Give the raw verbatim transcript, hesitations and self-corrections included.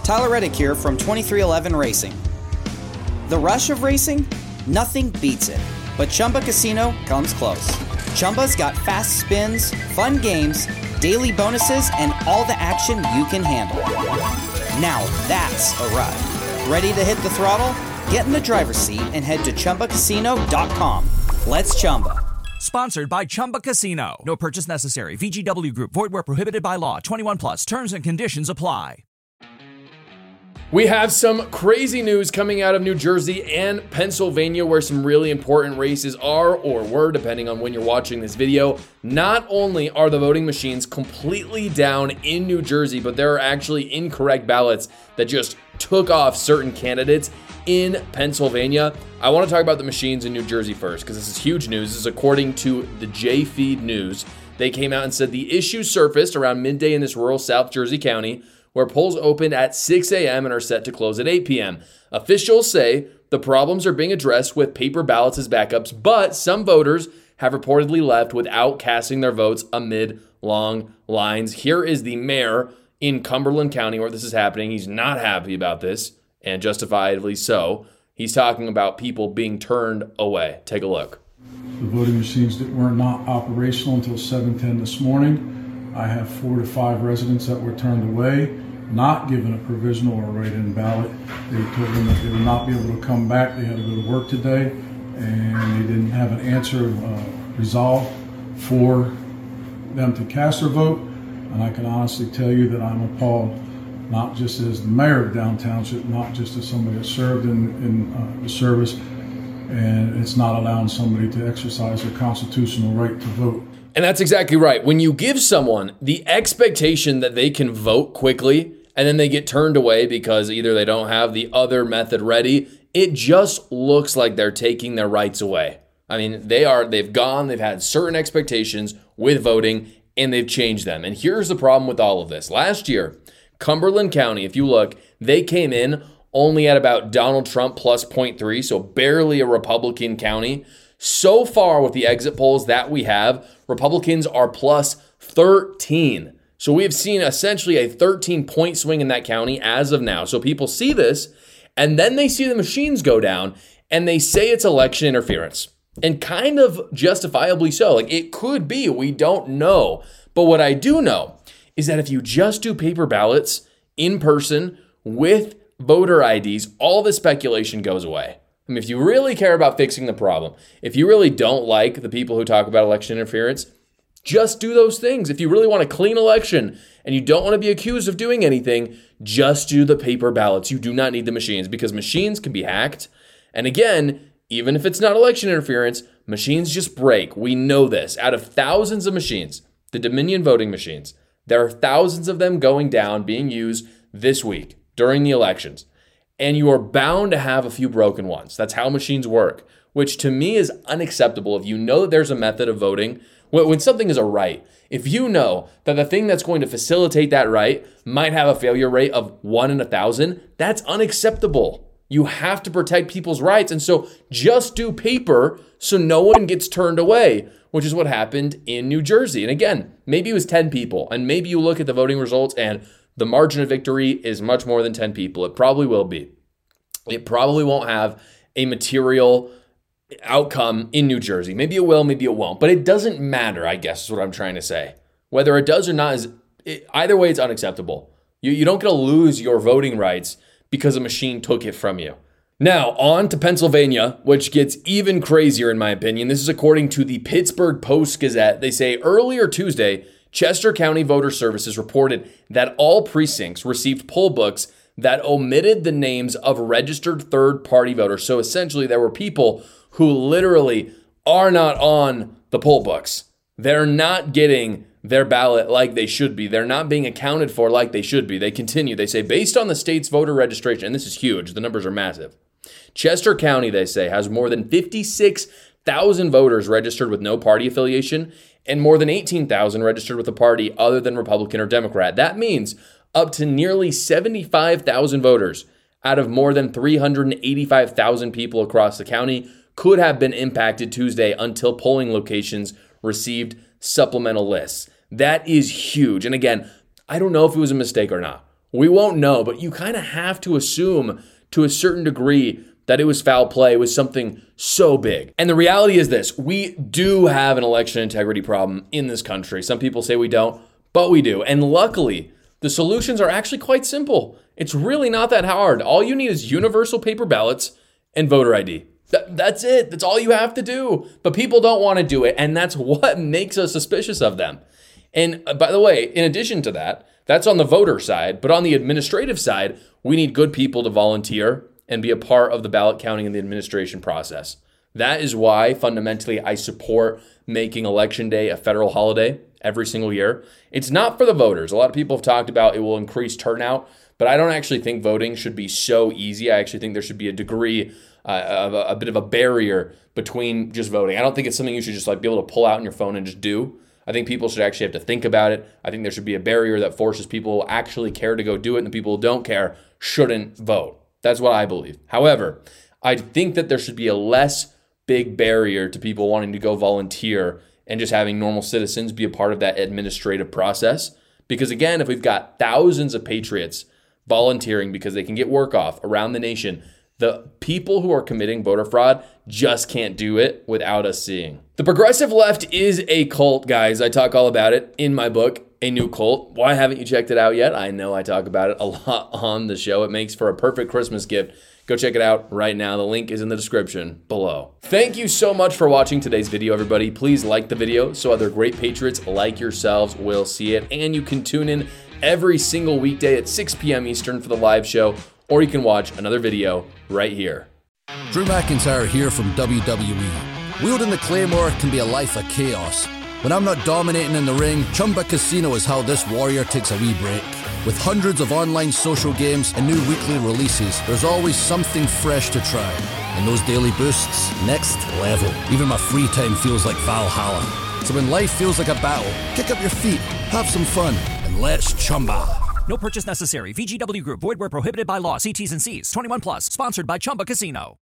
Tyler Reddick here from twenty-three eleven Racing. The rush of racing? Nothing beats it, but Chumba Casino comes close. Chumba's got fast spins, fun games, daily bonuses, and all the action you can handle. Now that's a ride. Ready to hit the throttle? Get in the driver's seat and head to Chumba Casino dot com. Let's Chumba. Sponsored by Chumba Casino. No purchase necessary. V G W Group. Void where prohibited by law. twenty-one plus. Terms and conditions apply. We have some crazy news coming out of New Jersey and Pennsylvania where some really important races are or were, depending on when you're watching this video. Not only are the voting machines completely down in New Jersey, but there are actually incorrect ballots that just took off certain candidates in Pennsylvania. I want to talk about the machines in New Jersey first because this is huge news. This is according to the J Feed News. They came out and said the issue surfaced around midday in this rural South Jersey county where polls opened at six a.m. and are set to close at eight p.m. Officials say the problems are being addressed with paper ballots as backups, but some voters have reportedly left without casting their votes amid long lines. Here is the mayor in Cumberland County where this is happening. He's not happy about this, and justifiably so. He's talking about people being turned away. Take a look. The voting machines that were not operational until seven ten this morning. I have four to five residents that were turned away, not given a provisional or write-in ballot. They told them that they would not be able to come back. They had to go to work today, and they didn't have an answer uh, resolved for them to cast their vote. And I can honestly tell you that I'm appalled, not just as the mayor of Down Township, not just as somebody that served in, in uh, the service, and it's not allowing somebody to exercise their constitutional right to vote. And that's exactly right. When you give someone the expectation that they can vote quickly and then they get turned away because either they don't have the other method ready, it just looks like they're taking their rights away. I mean, they are, they've gone, they've had certain expectations with voting and they've changed them. And here's the problem with all of this. Last year, Cumberland County, if you look, they came in only at about Donald Trump plus zero point three, so barely a Republican county. So far with the exit polls that we have, Republicans are plus thirteen. So we have seen essentially a thirteen point swing in that county as of now. So people see this and then they see the machines go down and they say it's election interference. And kind of justifiably so. Like it could be, we don't know. But what I do know is that if you just do paper ballots in person with voter I Ds, all the speculation goes away. I mean, if you really care about fixing the problem, if you really don't like the people who talk about election interference, just do those things. If you really want a clean election and you don't want to be accused of doing anything, just do the paper ballots. You do not need the machines because machines can be hacked. And again, even if it's not election interference, machines just break. We know this. Out of thousands of machines, the Dominion voting machines, there are thousands of them going down, being used this week during the elections. And you are bound to have a few broken ones. That's how machines work, which to me is unacceptable. If you know that there's a method of voting, when something is a right, if you know that the thing that's going to facilitate that right might have a failure rate of one in a thousand, that's unacceptable. You have to protect people's rights. And so just do paper so no one gets turned away, which is what happened in New Jersey. And again, maybe it was ten people, and maybe you look at the voting results and the margin of victory is much more than ten people. It probably will be. It probably won't have a material outcome in New Jersey. Maybe it will, maybe it won't. But it doesn't matter, I guess is what I'm trying to say. Whether it does or not, is it, either way, it's unacceptable. You, you don't get to lose your voting rights because a machine took it from you. Now, on to Pennsylvania, which gets even crazier in my opinion. This is according to the Pittsburgh Post-Gazette. They say earlier Tuesday, Chester County Voter Services reported that all precincts received poll books that omitted the names of registered third-party voters. So essentially, there were people who literally are not on the poll books. They're not getting their ballot like they should be. They're not being accounted for like they should be. They continue. They say, based on the state's voter registration, and this is huge, the numbers are massive. Chester County, they say, has more than fifty-six thousand voters registered with no party affiliation and more than eighteen thousand registered with a party other than Republican or Democrat. That means up to nearly seventy-five thousand voters out of more than three hundred eighty-five thousand people across the county could have been impacted Tuesday until polling locations received supplemental lists. That is huge. And again, I don't know if it was a mistake or not. We won't know, but you kind of have to assume to a certain degree that it was foul play, was something so big. And the reality is this, we do have an election integrity problem in this country. Some people say we don't, but we do. And luckily, the solutions are actually quite simple. It's really not that hard. All you need is universal paper ballots and voter I D. Th- that's it. That's all you have to do. But people don't want to do it, and that's what makes us suspicious of them. And uh, by the way, in addition to that, that's on the voter side, but on the administrative side, we need good people to volunteer and be a part of the ballot counting and the administration process. That is why, fundamentally, I support making Election Day a federal holiday every single year. It's not for the voters. A lot of people have talked about it will increase turnout, but I don't actually think voting should be so easy. I actually think there should be a degree uh, of a, a bit of a barrier between just voting. I don't think it's something you should just like be able to pull out on your phone and just do. I think people should actually have to think about it. I think there should be a barrier that forces people who actually care to go do it, and the people who don't care shouldn't vote. That's what I believe. However, I think that there should be a less big barrier to people wanting to go volunteer and just having normal citizens be a part of that administrative process. Because again, if we've got thousands of patriots volunteering because they can get work off around the nation, the people who are committing voter fraud just can't do it without us seeing. The progressive left is a cult, guys. I talk all about it in my book, A New Cult. Why haven't you checked it out yet? I know I talk about it a lot on the show. It makes for a perfect Christmas gift. Go check it out right now. The link is in the description below. Thank you so much for watching today's video, everybody. Please like the video so other great patriots like yourselves will see it. And you can tune in every single weekday at six p.m. Eastern for the live show, or you can watch another video right here. Drew McIntyre here from W W E. Wielding the Claymore can be a life of chaos. When I'm not dominating in the ring, Chumba Casino is how this warrior takes a wee break. With hundreds of online social games and new weekly releases, there's always something fresh to try. And those daily boosts, next level. Even my free time feels like Valhalla. So when life feels like a battle, kick up your feet, have some fun, and let's Chumba. No purchase necessary. V G W Group. Void where prohibited by law. See T's and C's. twenty-one plus. Sponsored by Chumba Casino.